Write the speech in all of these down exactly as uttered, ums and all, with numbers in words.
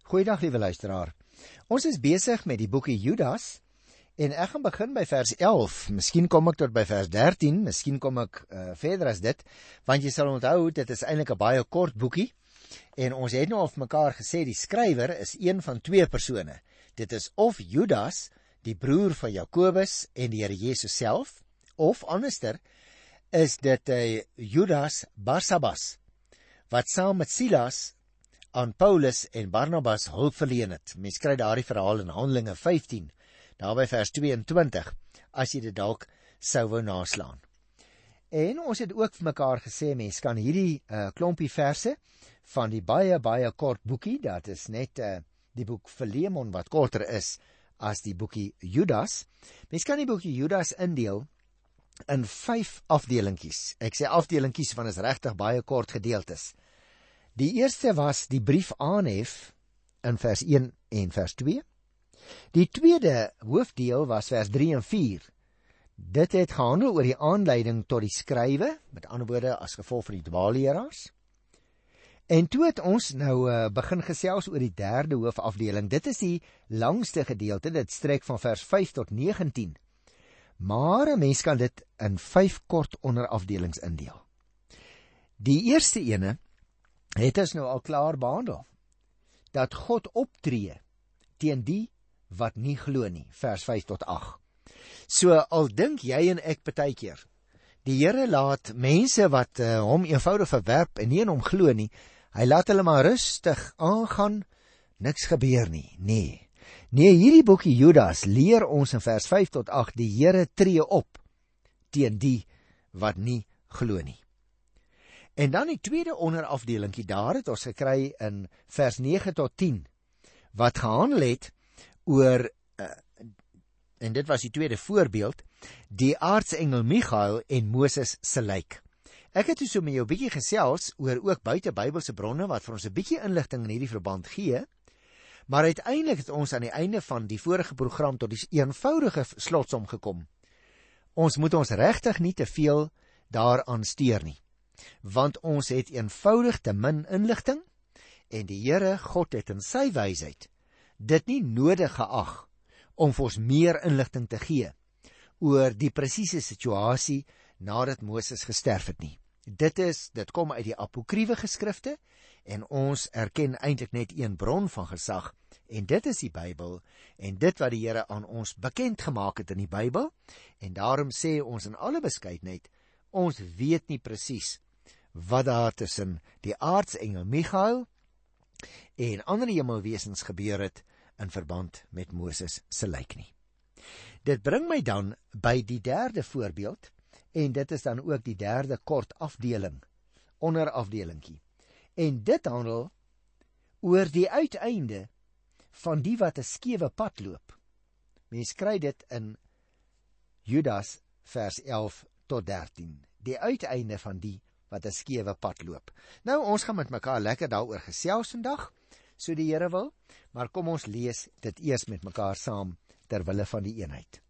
Goeiedag liewe luisteraar. Ons is besig met die boekie Judas en ek gaan begin by vers elf. Miskien kom ek tot by vers dertien, miskien kom ek uh, verder as dit, want jy sal onthou, dit is eintlik 'n baie kort boekie en ons het nou of mekaar gesê die skrywer is een van twee persone. Dit is of Judas, die broer van Jakobus en die Here Jesus self, of anderster is dit uh, Judas Barsabas, wat saam met Silas aan Paulus en Barnabas hulp verleen het. Mens kry daardie verhaal in Handelinge vyftien, daarby vers tweeëntwintig, as jy dit dalk sou wou naslaan. En ons het ook vir mekaar gesê, mens kan hierdie uh, klompie verse van die baie, baie kort boekie, dat is net uh, die boek Filemon wat korter is as die boekie Judas, mens kan die boekie Judas indeel in vyf afdelingkies. Ek sê afdelingkies, want is regtig baie kort gedeeltes. Die eerste was die brief aanhef in vers een en vers twee. Die tweede hoofdeel was vers drie en vier. Dit het gehandel oor die aanleiding tot die skrywe, met ander woorde as gevolg van die dwaalleraars. En toe het ons nou uh, begin gesels oor die derde hoofafdeling. Dit is die langste gedeelte, dit strek van vers vyf tot negentien. Maar 'n mens kan dit in vyf kort onderafdelings indeel. Die eerste ene het ons nou al klaar behandel, dat God optree teen die wat nie glo nie, vers vyf tot agt. So al dink jy en ek partykeer, die Here laat mense wat uh, hom eenvoudig verwerp en nie in hom glo nie, hy laat hulle maar rustig aangaan, niks gebeur nie, nee. Nee, hierdie boekie Judas leer ons in vers vyf tot agt, die Here tree op teen die wat nie glo nie. En dan die tweede onderafdelingkie, daar het ons gekry in vers nege tot tien, wat gehandel het oor, uh, en dit was die tweede voorbeeld, die aartsengel Michael en Moses se lijk. Ek het so met jou bietjie gesels oor ook buite Bybelse bronne, wat vir ons 'n bietjie inligting in hierdie verband gee, maar uiteindelik het ons aan die einde van die vorige program tot die eenvoudige slotsom gekom. Ons moet ons regtig nie te veel daaraan steur nie, want ons het eenvoudig te min inligting, en die Here God het in sy wysheid dit nie nodig geag om vir ons meer inligting te gee oor die presiese situasie nadat Moses gesterf het nie. Dit is, dit kom uit die apokriewe geskrifte, en ons erken eintlik net een bron van gesag, en dit is die Bybel, en dit wat die Here aan ons bekend gemaak het in die Bybel, en daarom sê ons in alle beskeidenheid, ons weet nie presies wat daar tussen die aartsengel Michael en ander hemelwesens gebeur het in verband met Moses se lijk nie. Dit bring my dan by die derde voorbeeld, en dit is dan ook die derde kort afdeling, onderafdelingkie. En dit handel oor die uiteinde van die wat 'n skewe pad loop. Mens kry dit in Judas vers elf tot dertien. Die uiteinde van die wat 'n skewe pad loop. Nou, ons gaan met mekaar lekker daaroor gesels vandag, so die Here wil, maar kom ons lees dit eers met mekaar saam ter wille van die eenheid.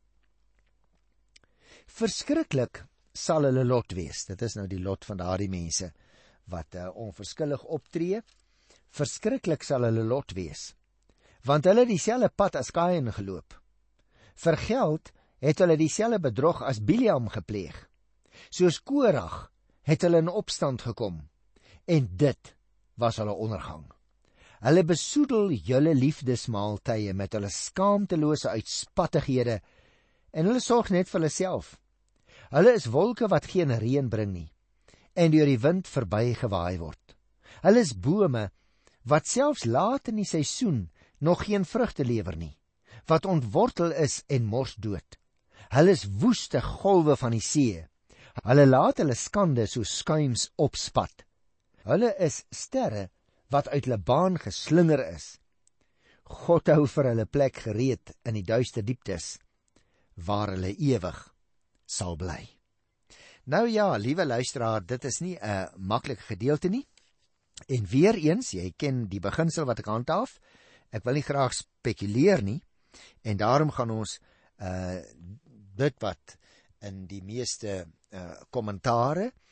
Verskriklik sal hulle lot wees. Dit is nou die lot van daardie mense wat uh, onverskillig optree. Verskriklik sal hulle lot wees, want hulle dieselfde pad as Kain geloop. Vir geld het hulle dieselfde bedrog as Biliam gepleeg. Soos Korag het hulle in opstand gekom, en dit was hulle ondergang. Hulle besoedel julle liefdesmaaltye met hulle skaamtelose uitspattighede, en hulle sorg net vir hulle self. Hulle is wolke wat geen reën bring nie, en deur die wind verby gewaai word. Hulle is bome wat selfs laat in die seisoen nog geen vrugte lewer nie, wat ontwortel is en mors dood. Hulle is woeste golwe van die see. Hulle laat hulle skande so skuims opspat. Hulle is sterre wat uit hulle baan geslinger is. God hou vir hulle plek gereed in die duister dieptes, waar hulle ewig sal bly. Nou ja, liewe luisteraar, dit is nie 'n maklike gedeelte nie. En weer eens, jy ken die beginsel wat ek handhaaf. Ek wil nie graag spekuleer nie, en daarom gaan ons uh, dit wat in die meeste uh, kommentare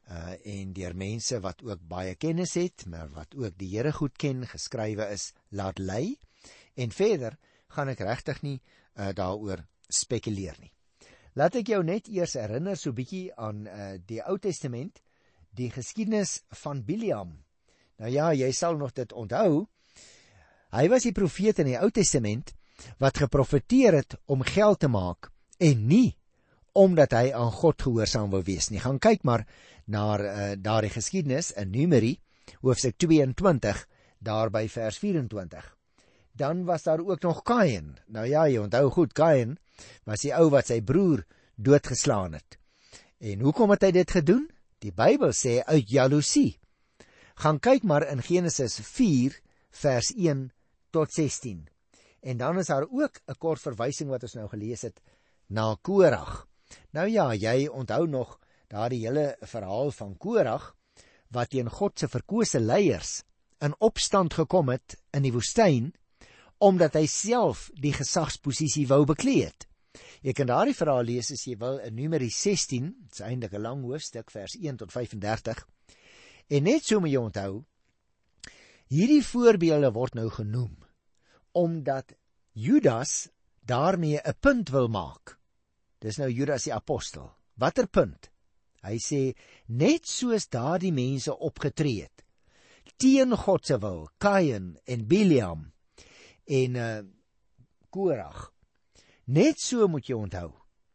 uh, en deur mense wat ook baie kennis het, maar wat ook die Here goed ken, geskrywe is, laat lei. En verder gaan ek regtig nie uh, daaroor spekuleer nie. Laat ek jou net eers herinner so bietjie aan uh, die Ou Testament, die geskiedenis van Bileam. Nou ja, jy sal nog dit onthou. Hy was die profeet in die Ou Testament wat geprofeteer het om geld te maak en nie omdat hy aan God gehoorsaam wou wees nie. Gaan kyk maar na uh, daardie geskiedenis in Numeri, hoofstuk tweeëntwintig, daar by vers vyf-en-twintig. Dan was daar ook nog Kain. Nou ja, jy onthou goed, Kain was die ou wat sy broer doodgeslaan het. En hoekom het hy dit gedoen? Die Bybel sê uit jaloesie. Gaan kyk maar in Genesis vier, vers een tot sestien. En dan is daar ook 'n kort verwysing wat ons nou gelees het, na Korag. Nou ja, jy onthou nog daardie hele verhaal van Korag, wat teen God se verkose leiers in opstand gekom het in die woestyn, omdat hy self die gesagsposisie wou bekleed het. Jy kan daardie verhaal lees as jy wil in Numeri sestien, dit is eintlik 'n lang hoofstuk, vers een tot vyf-en-dertig. En net so moet jy onthou, hierdie voorbeelde word nou genoem, omdat Judas daarmee 'n punt wil maak. Dis nou Judas die apostel. Watter punt? Hy sê, net soos daardie mense opgetree het, teen God se wil, Kain en Bileam en uh, Korag, net so moet jy onthou,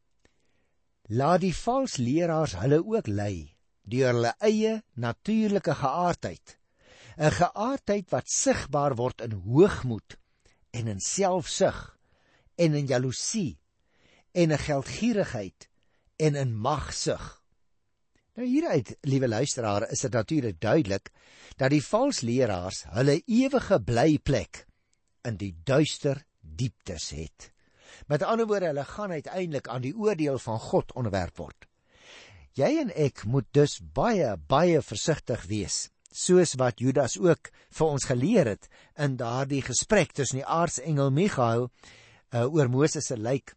laat die vals leraars hulle ook lei, deur hulle eie natuurlike geaardheid, 'n geaardheid wat sigbaar word in hoogmoed, en in selfsug, en in jaloesie, en in geldgierigheid, en in magsug. Nou hieruit, liewe luisteraar, is dit natuurlik duidelik, dat die vals leraars hulle ewige blyplek in die duister dieptes het. Met ander woorde, hulle gaan uiteindelik aan die oordeel van God onderwerp word. Jy en ek moet dus baie, baie versigtig wees, soos wat Judas ook vir ons geleer het in daardie gesprek tussen die aartsengel Michael uh, oor Moses se lijk,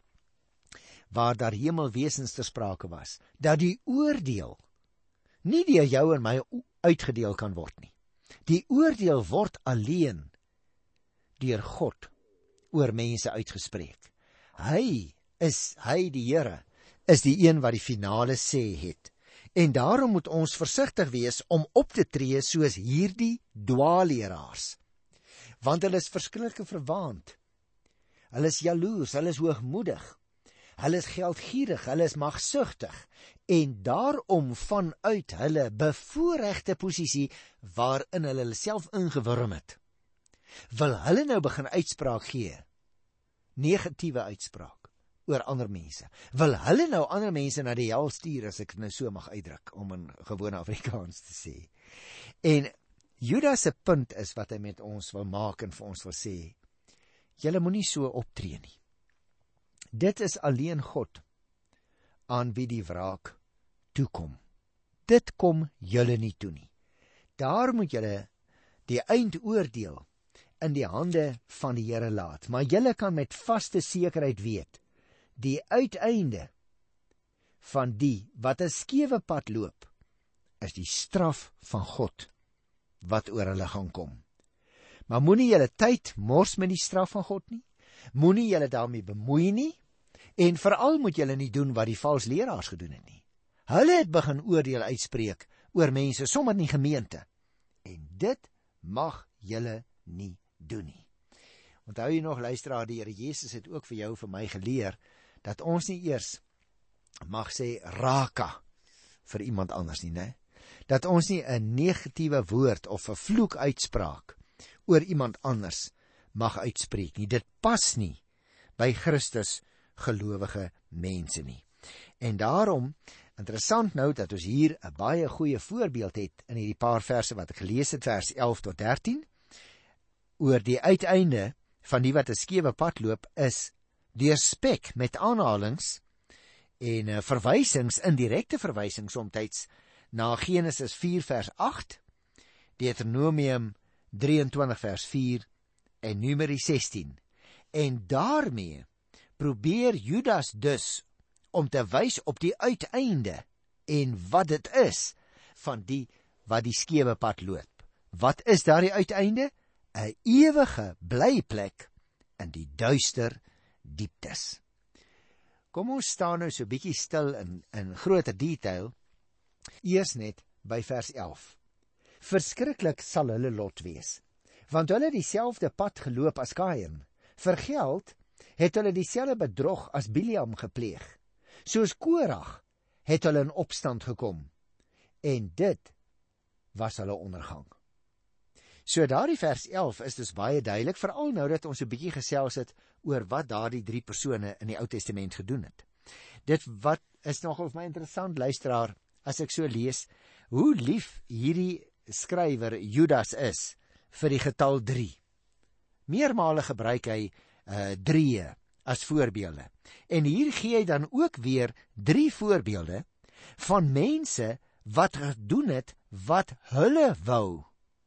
waar daar hemelwesens te sprake was, dat die oordeel nie deur jou en my uitgedeel kan word nie. Die oordeel word alleen deur God oor mense uitgespreek. Hy is, hy die Here, is die een wat die finale sê het. En daarom moet ons versigtig wees om op te tree soos hierdie dwaalleraars. Want hulle is verskillike verwaand. Hulle is jaloers, hulle is hoogmoedig. Hulle is geldgierig, hulle is magsugtig. En daarom vanuit hulle bevoorregte posisie waarin hulle hulle self ingewurm het, wil hulle nou begin uitspraak gee, negatiewe uitspraak oor ander mense. Wil hulle nou ander mense na die hel stuur, as ek nou so mag uitdruk, om in gewone Afrikaans te sê. En Judas se punt is wat hy met ons wil maak en vir ons wil sê, julle moenie so optree nie. Dit is alleen God aan wie die wraak toekom. Dit kom julle nie toe nie. Daar moet julle die eindoordeel in die hande van die Here laat. Maar julle kan met vaste sekerheid weet, die uiteinde van die wat 'n skewe pad loop, is die straf van God wat oor hulle gaan kom. Maar moenie julle tyd mors met die straf van God nie. Moenie julle daarmee bemoei nie. En veral moet julle nie doen wat die vals leraars gedoen het nie. Hulle het begin oordeel uitspreek oor mense, sommer in die gemeente. En dit mag julle nie doen nie. Onthou jy nog, luisteraar, die Here Jesus het ook vir jou, vir my geleer, dat ons nie eers mag sê raka vir iemand anders nie, né? Dat ons nie 'n negatiewe woord of 'n vloek uitspraak oor iemand anders mag uitspreek nie. Dit pas nie by Christus gelowige mense nie. En daarom, interessant nou dat ons hier 'n baie goeie voorbeeld het in hierdie paar verse wat ek gelees het, vers elf tot dertien, oor die uiteinde van die wat 'n skewe pad loop, is deur spek met aanhalings en uh, verwysings, indirekte verwysings omtyds na Genesis vier vers agt, Deuteronomium drieëntwintig vers vier en Numeri sestien. En daarmee probeer Judas dus om te wys op die uiteinde en wat dit is, van die wat die skewe pad loop. Wat is daar die uiteinde? 'n Ewige blyplek in die duister dieptes. Kom ons staan nou so bietjie stil in, in groter detail, eers net by vers elf. Verskriklik sal hulle lot wees, want hulle het dieselfde pad geloop as Kain. Vir geld het hulle dieselfde bedrog as Biliam gepleeg. Soos Korag het hulle in opstand gekom, en dit was hulle ondergang. So daardie vers elf is dus baie duidelik, veral nou dat ons 'n bietjie gesels het oor wat daardie drie persone in die Ou Testament gedoen het. Dit wat is nogal vir my interessant, luisteraar, as ek so lees, hoe lief hierdie skrywer Judas is vir die getal drie. Meermale gebruik hy uh, drie as voorbeelde. En hier gee hy dan ook weer drie voorbeelde van mense wat gedoen het wat hulle wou.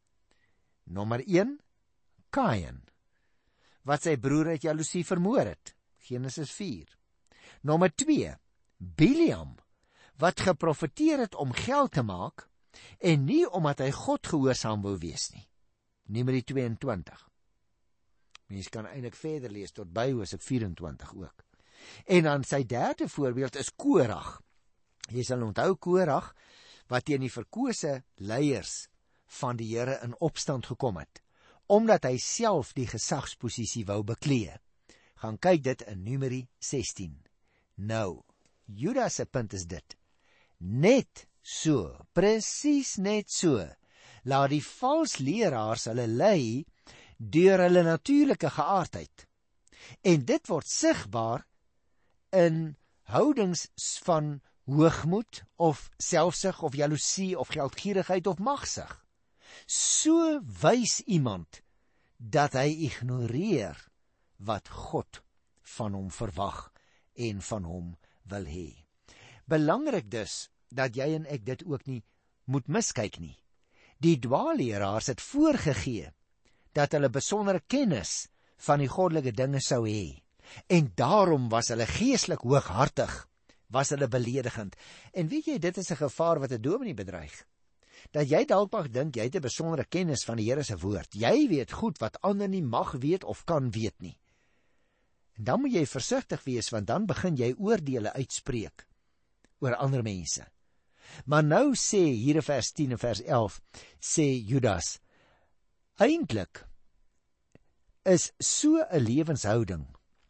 Nommer een, Kain, wat sy broer uit jaloesie vermoor het, Genesis vier. Nommer twee, Biliam, wat geprofeteer het om geld te maak, en nie omdat hy God gehoorsaam wou wees nie, Numeri tweeëntwintig. Mens kan eintlik verder lees tot by Hosea vyf-en-twintig ook. En dan sy derde voorbeeld is Korag. Jy sal onthou Korag, wat teen die verkose leiers van die Here in opstand gekom het, omdat hy self die gesagsposisie wou beklee. Gaan kyk dit in Numeri sestien. Nou, Judas se punt is dit. Net so, presies net so, laat die vals leraars hulle lei deur hulle natuurlike geaardheid. En dit word sigbaar in houdings van hoogmoed of selfsug of jaloesie of geldgierigheid of magsug. So wys iemand dat hy ignoreer wat God van hom verwag en van hom wil hê. Belangrik dus dat jy en ek dit ook nie moet miskyk nie. Die dwaalleraars het voorgegee dat hulle besondere kennis van die goddelike dinge sou hê, en daarom was hulle geestelik hooghartig, was hulle beledigend. En weet jy, dit is 'n gevaar wat 'n dominee bedreig. Dat jy dalk mag dink jy het 'n besondere kennis van die Here se woord. Jy weet goed wat ander nie mag weet of kan weet nie. En dan moet jy versigtig wees, want dan begin jy oordeele uitspreek oor ander mense. Maar nou sê hier in vers tien en vers elf, sê Judas, eintlik is so 'n lewenshouding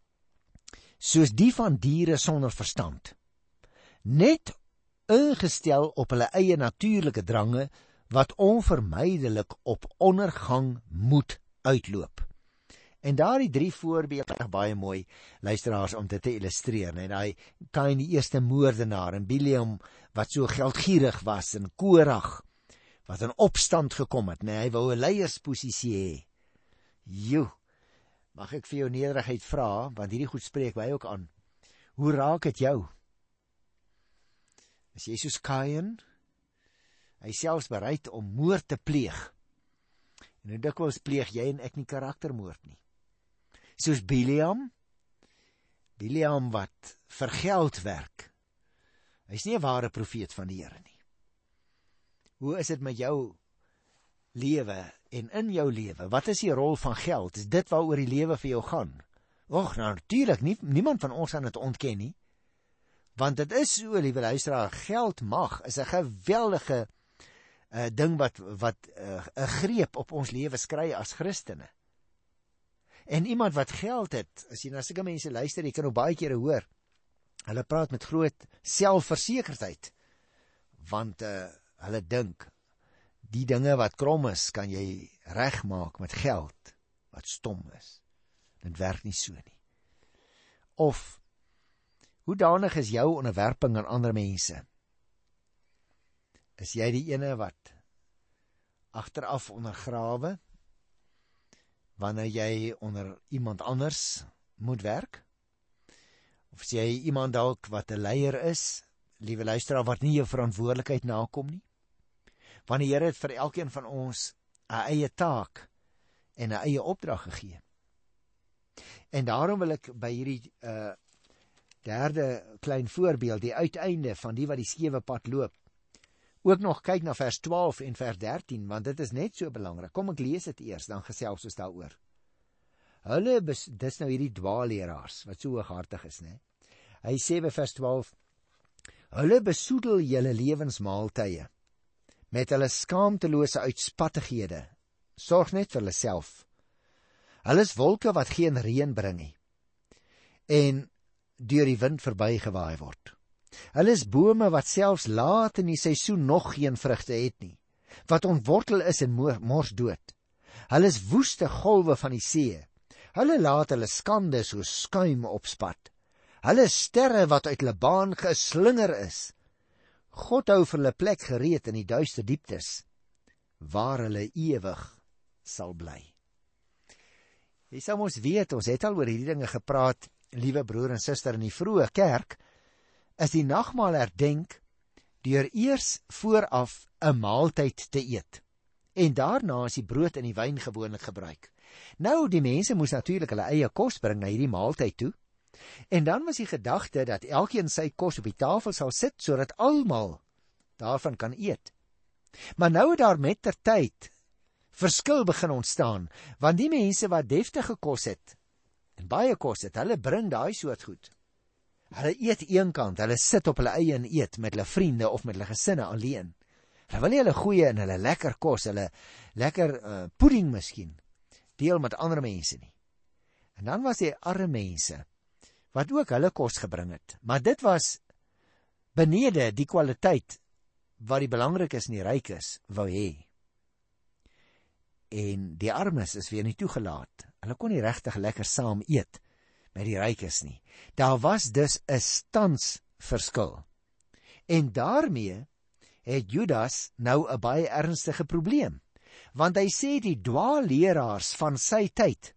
soos die van diere sonder verstand, net ingestel op hulle eie natuurlike drange, wat onvermydelik op ondergang moet uitloop. En daardie drie voorbeelde is baie mooi, luisteraars, om dit te illustreer. Net daai Kain, die eerste moordenaar, en Biliam wat so geldgierig was, en Korag wat in opstand gekom het, nee, hy wou 'n leiersposisie hê. Joe, mag ek vir jou nederigheid vra, want hierdie goed spreek my ook aan. Hoe raak het jou? Is jy soos Kain? Hy selfs bereid om moord te pleeg. En nou dikwels pleeg jy en ek nie karaktermoord nie. Soos Biliam, Biliam wat vir geld werk. Hy's nie 'n ware profeet van die Here nie. Hoe is dit met jou lewe en in jou lewe? Wat is die rol van geld? Is dit waaroor die lewe vir jou gaan? Och, nou natuurlik, nie, niemand van ons kan dit ontken nie. Want dit is so, liewe luisteraar, geld mag is 'n geweldige uh, ding wat wat 'n uh, greep op ons lewe skry as Christene. En iemand wat geld het, as jy na sulke mense luister, jy kan nou baie kere hoor, hulle praat met groot selfversekerdheid, want uh, hulle dink, die dinge wat krom is, kan jy regmaak met geld, wat stom is. Dit werk nie so nie. Of, hoe danig is jou onderwerping aan ander mense? Is jy die ene wat agteraf ondergrawe, wanneer jy onder iemand anders moet werk? Of is jy iemand dalk wat 'n leier is, liewe luisteraar, wat nie jou verantwoordelikheid nakom nie? Want die Here het vir elkeen van ons 'n eie taak en 'n eie opdrag gegee. En daarom wil ek by hierdie uh, derde klein voorbeeld, die uiteinde van die wat die skewe pad loop, ook nog kyk na vers twaalf en vers dertien, want dit is net so belangrik. Kom ek lees dit eers, dan gesels ons daaroor. Hulle, dis nou hierdie dwaalleraars, wat so hooghartig is, né? Hy sê by vers twaalf, hulle besoedel julle lewensmaaltye, met hulle skaamtelose uitspattighede, sorg net vir hulle self. Hulle is wolke wat geen reën bring nie, en deur die wind verbygewaai word. Hulle is bome wat selfs laat in die seisoen nog geen vrugte het nie, wat ontwortel is en mors dood. Hulle is woeste golwe van die see. Hulle laat hulle skande soos skuim opspat. Hulle is sterre wat uit hulle baan geslinger is. God hou vir hulle plek gereed in die duister dieptes, waar hulle ewig sal bly. Jy sal ons weet, ons het al oor hierdie dinge gepraat, liewe broer en suster, in die vroeë kerk, is die nagmaal herdenk deur eers vooraf 'n maaltyd te eet. En daarna is die brood en die wyn gewoonlik gebruik. Nou, die mense moes natuurlik hulle eie kos bring na hierdie maaltyd toe. En dan was die gedagte dat elkeen sy kos op die tafel sal sit, sodat almal daarvan kan eet. Maar nou het daar met ter tyd verskil begin ontstaan, want die mense wat deftige kos het, en baie kos het, hulle bring daai soort goed. Hulle eet eenkant, hulle sit op hulle eie en eet met hulle vriende of met hulle gesinne alleen. Hulle wil nie hulle goeie en hulle lekker kos, hulle lekker uh, pudding miskien, deel met ander mense nie. En dan was die arme mense, wat ook hulle kos gebring het. Maar dit was benede die kwaliteit wat die belangrik is en die ryk is, wou hê. En die armes is weer nie toegelaat. Hulle kon nie regtig lekker saam eet met die rykes nie. Daar was dus 'n standsverskil. En daarmee het Judas nou 'n baie ernstige probleem, want hy sê die dwaalleraars van sy tyd,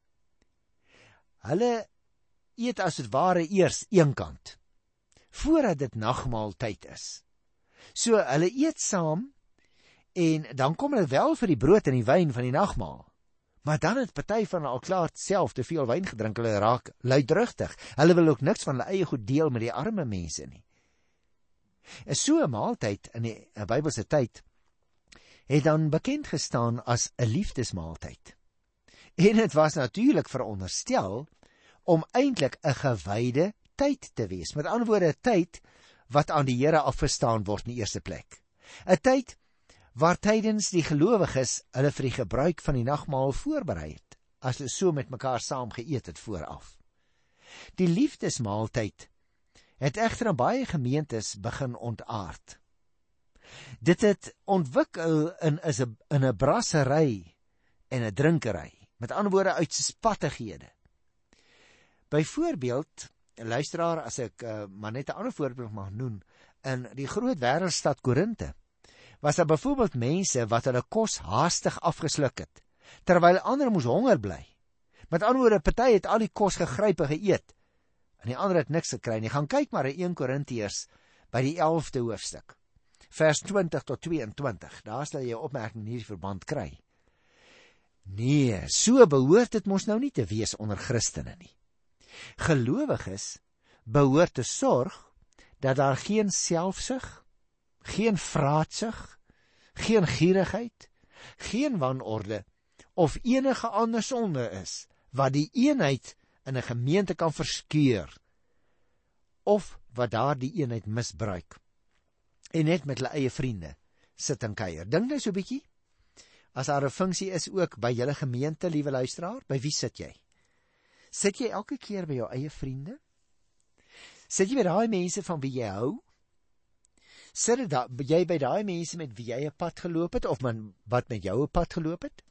hulle eet as het ware eers eenkant, voordat dit nagmaaltyd is. So hulle eet saam, en dan kom hulle wel vir die brood en die wyn van die nagmaal. Maar dan het party van hulle al klaar self te veel wyn gedrink, hulle raak luidrugtig. Hulle wil ook niks van hulle eie goed deel met die arme mense nie. Is so 'n maaltyd in die Bybelse tyd het dan bekend gestaan as 'n liefdesmaaltyd. En dit was natuurlik veronderstel om eintlik 'n gewyde tyd te wees. Met ander woorde, 'n tyd wat aan die Here afgestaan word in die eerste plek. 'n Tyd waar tydens die gelowiges hulle vir die gebruik van die nagmaal voorberei het, as hulle so met mekaar saam geëet het vooraf. Die liefdesmaaltyd het egter in baie gemeentes begin ontaard. Dit het ontwikkel in is 'n in 'n brassery en 'n drinkery, met ander woorde uitspattighede. Byvoorbeeld, luisteraar, as ek uh, maar net 'n ander voorbeeld mag noem, in die groot wêreldstad Korinthe was daar byvoorbeeld mense wat hulle kos haastig afgesluk het, terwyl ander moes honger bly. Met ander woorde, party het al die kos gegryp en geëet, en die ander het niks gekry nie. Gaan kyk maar in Eerste Korintiërs by die elfde hoofstuk, vers twintig tot tweeëntwintig, daar sal jy 'n opmerking in hierdie verband kry. Nee, so behoort dit mos nou nie te wees onder Christene nie. Gelowiges behoort te sorg dat daar geen selfsug, geen vraatsug, geen gierigheid, geen wanorde of enige ander sonde is wat die eenheid in 'n gemeente kan verskeur of wat daardie eenheid misbruik en net met hulle eie vriende sit en kuier. Dink nou so 'n bietjie, as daar 'n funksie is ook by julle gemeente, liewe luisteraar, by wie sit jy? Sit jy elke keer by jou eie vriende? Sit jy by daai mense van wie jy hou? Sit jy by daai mense met wie jy 'n pad geloop het, of man, wat met jou 'n pad geloop het?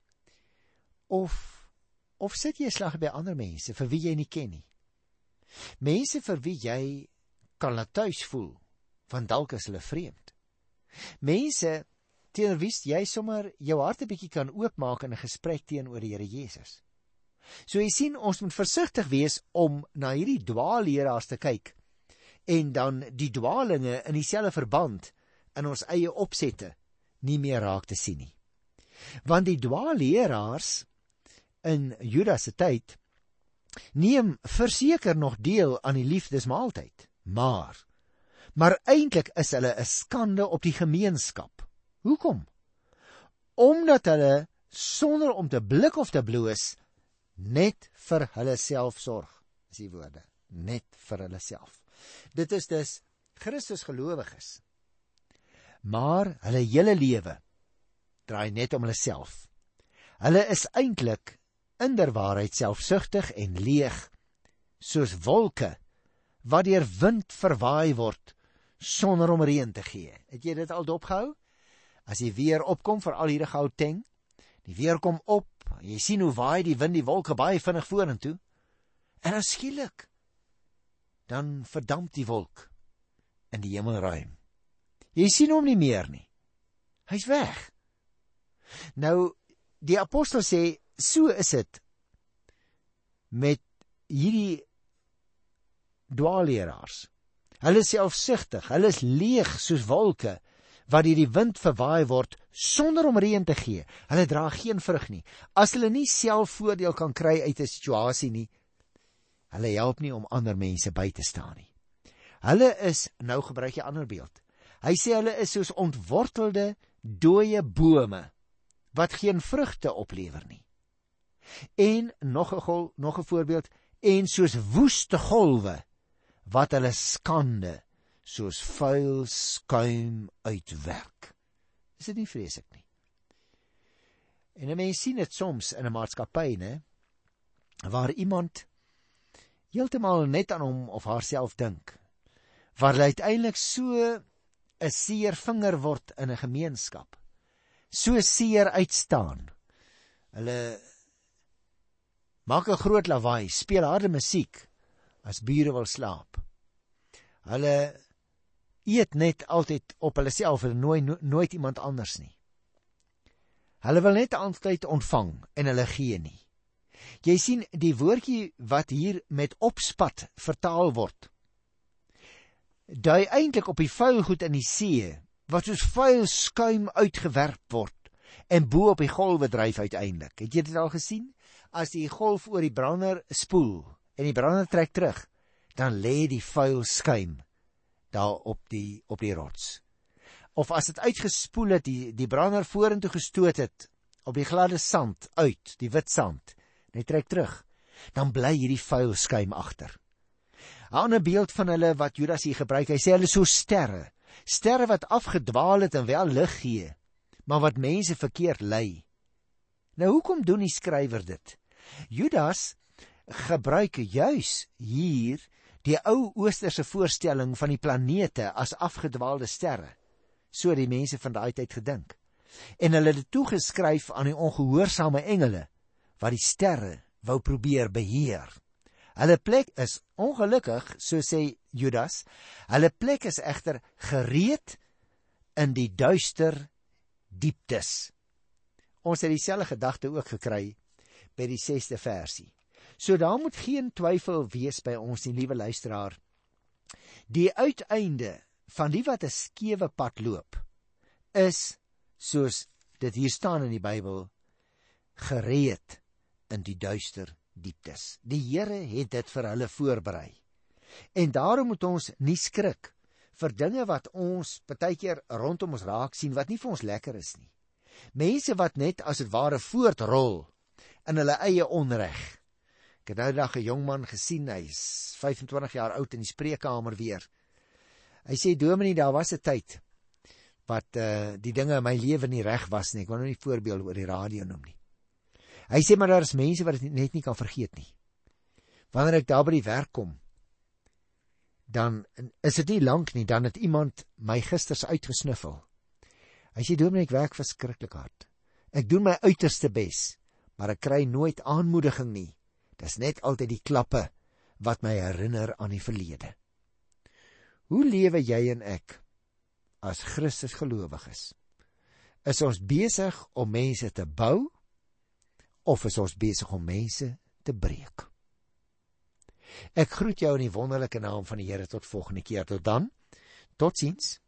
Of, of sit jy slag by ander mense vir wie jy nie ken nie? Mense vir wie jy kan laat tuis voel, want dalk is hulle vreemd. Mense teenoor wie jy sommer jou hart 'n bietjie kan oopmaak in 'n gesprek teenoor die Here Jesus. So jy sien, ons moet versigtig wees om na hierdie dwaalleraars te kyk, en dan die dwaalinge in dieselfde verband in ons eie opsette nie meer raak te sien nie. Want die dwaalleraars in Judas se tyd neem verseker nog deel aan die liefdesmaaltyd, maar Maar eintlik is hulle 'n skande op die gemeenskap. Hoekom? Omdat hulle sonder om te blik of te bloos net vir hulle self sorg. Is die woorde, net vir hulle self. Dit is dus Christus gelowiges. Maar hulle hele lewe draai net om hulle self. Hulle is eintlik inderwaarheid selfsugtig en leeg, soos wolke wat deur wind verwaai word sonder om reën te gee. Het jy dit al dopgehou? As die weer opkom, veral hier in Gauteng, die weer kom op, jy sien hoe waai die wind die wolke baie vinnig vorentoe, en dan skielik, dan verdamp die wolk in die hemelruim. Jy sien hom nie meer nie. Hy's weg. Nou, die apostel sê, so is dit met hierdie dwaalleraars. Hulle is selfsugtig, hulle is leeg soos wolke, wat deur die wind verwaai word, sonder om reën te gee. Hulle dra geen vrug nie. As hulle nie self voordeel kan kry uit 'n situasie nie, hulle help nie om ander mense by te staan nie. Hulle is, nou gebruik jy 'n ander beeld. Hy sê hulle is soos ontwortelde, dooie bome, wat geen vrugte oplewer nie. En, nog 'n gol, nog 'n voorbeeld, en soos woeste golwe, wat hulle skande, soos vuil skuim uitwerk. Is dit nie vreeslik nie? En 'n mens sien dit soms in 'n maatskappy, né, waar iemand heeltemal net aan hom of haarself dink, waar hulle uiteindelik so 'n seer vinger word in 'n gemeenskap, so seer uitstaan. Hulle maak 'n groot lawaai, speel harde musiek as bure wil slaap. Hulle eet net altyd op hulle self, hulle nooi no, nooit iemand anders nie. Hulle wil net altyd ontvang en hulle gee nie. Jy sien, die woordjie wat hier met opspat vertaal word, dui eintlik op die vuil goed in die see, wat soos vuil skuim uitgewerp word, en bo op die golwe dryf uiteindelik. Het jy dit al gesien? As die golf oor die brander spoel, en die brander trek terug, dan lê die vuil skuim daar op die, op die rots. Of as dit uitgespoel het, die, die brander vorentoe gestoot het, op die gladde sand uit, die wit sand, en hy trek terug, dan bly hierdie vuil skuim agter. 'n Ander beeld van hulle wat Judas hier gebruik, hy sê hulle so sterre, sterre wat afgedwaal het en wel lig gee, maar wat mense verkeerd lei. Nou hoekom doen die skrywer dit? Judas gebruik juis hier die ou oosterse voorstelling van die planete as afgedwaalde sterre, so die mense van daai tyd gedink. En hulle het dit toegeskryf aan die ongehoorsame engele, wat die sterre wou probeer beheer. Hulle plek is ongelukkig, so sê Judas, hulle plek is egter gereed in die duister dieptes. Ons het dieselfde gedagte ook gekry by die sesde versie. So daar moet geen twyfel wees by ons, die liewe luisteraar. Die uiteinde van die wat 'n skewe pad loop, is, soos dit hier staan in die Bybel, gereed in die duister dieptes. Die Here het dit vir hulle voorberei. En daarom moet ons nie skrik vir dinge wat ons partykeer rondom ons raak sien, wat nie vir ons lekker is nie. Mense wat net as het ware voortrol in hulle eie onreg. Ek het nou dag 'n jong man gesien, hy is vyfentwintig jaar oud in die spreekkamer weer. Hy sê, dominee, daar was 'n tyd wat uh, die dinge in my lewe nie reg was nie. Ek wil nou nie voorbeeld oor die radio noem nie. Hy sê, maar daar is mense wat dit net nie kan vergeet nie. Wanneer ek daar by die werk kom, dan is dit nie lank nie, dan het iemand my gisters uitgesnuffel. Hy sê, dominee, ek werk verskriklik hard. Ek doen my uiterste bes, maar ek kry nooit aanmoediging nie. Dis net altyd die klappe wat my herinner aan die verlede. Hoe lewe jy en ek as Christus gelowiges? Is ons besig om mense te bou, of is ons besig om mense te breek? Ek groet jou in die wonderlike naam van die Here tot volgende keer. Tot dan, totsiens.